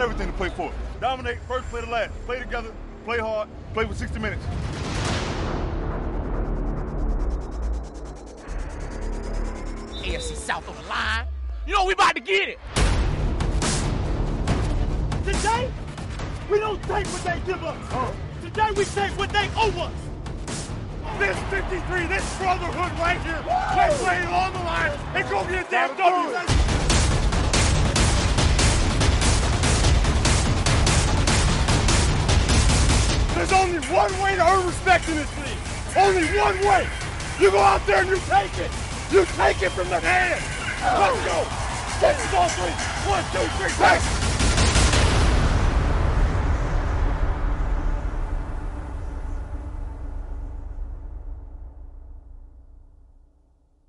everything to play for. Dominate, first play to last. Play together, play hard, play for 60 minutes. AFC South on the line. You know we about to get it. Today, we don't take what they give us. Today, we take what they owe us. This 53, this brotherhood right here, let's lay it on the line and go get a damn W. There's only one way to earn respect in this league. Only one way. You go out there and you take it. You take it from the hand. Let's go. Take the ball, 3. 1, 2, 3, pass.